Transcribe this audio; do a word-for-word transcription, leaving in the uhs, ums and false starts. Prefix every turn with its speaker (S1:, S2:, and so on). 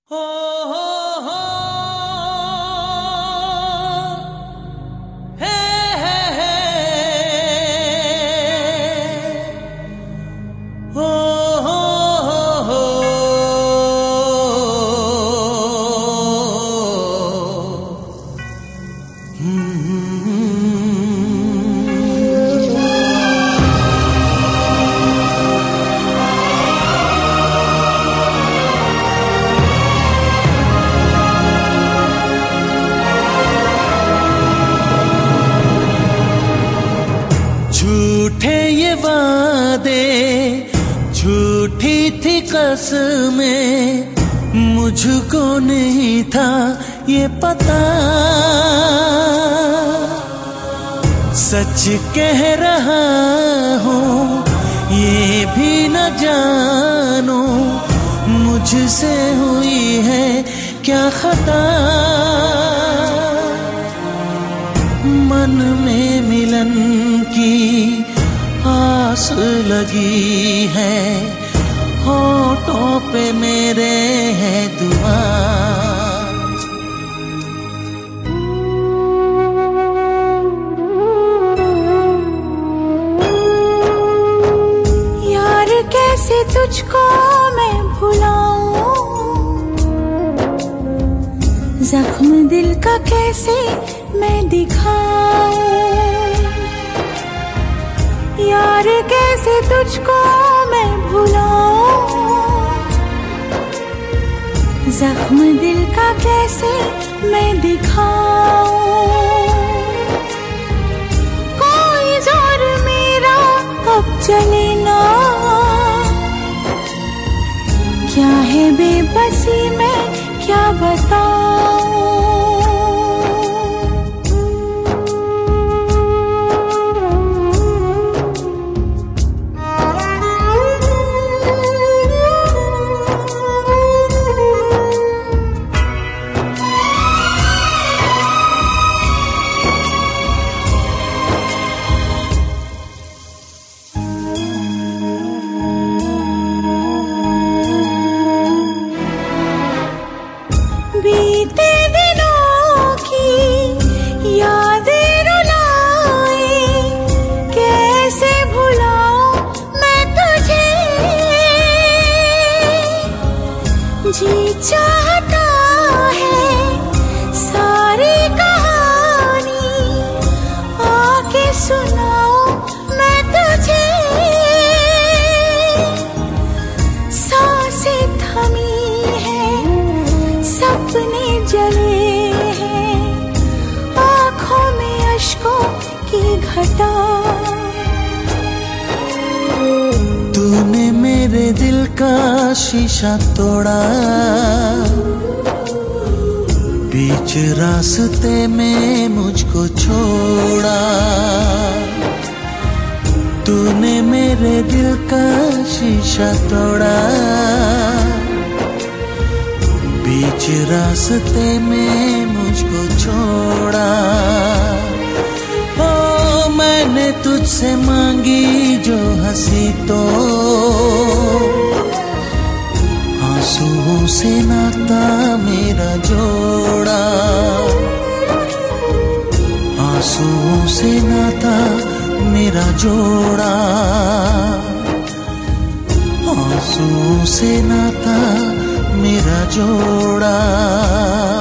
S1: हो हो हो हे हे हे हो हो हो हो झूठे ये वादे झूठी थी कसमें, मुझको नहीं था ये पता। सच कह रहा हूँ ये भी न जानो, मुझसे हुई है क्या खता। मन में मिलन की आस लगी है, होठों पे मेरे है दुआ।
S2: यार कैसे तुझको मैं भुलाऊं, जख्म दिल का कैसे मैं दिखाऊं। यार कैसे तुझको मैं भुलाऊं, जख्म दिल का कैसे मैं दिखाऊं। कोई जोर मेरा अब चले ना, क्या है बेबसी में क्या बताऊं। बीते दिनों की यादें रुलाए, कैसे भुलाऊं मैं तुझे। जी चाहता है सारी कहानी आके सुनाऊं मैं तुझे। सांसें थमी सपने जले हैं, आँखों में अश्कों की घटा।
S1: तूने मेरे दिल का शीशा तोड़ा, बीच रास्ते में मुझको छोड़ा। तूने मेरे दिल का शीशा तोड़ा, बीच रास्ते में मुझको छोड़ा। ओ मैंने तुझसे मांगी जो हंसी तो, आंसुओं से नाता मेरा जोड़ा। आंसुओं से नाता मेरा जोड़ा, आंसुओं से नाता मेरा जोड़ा।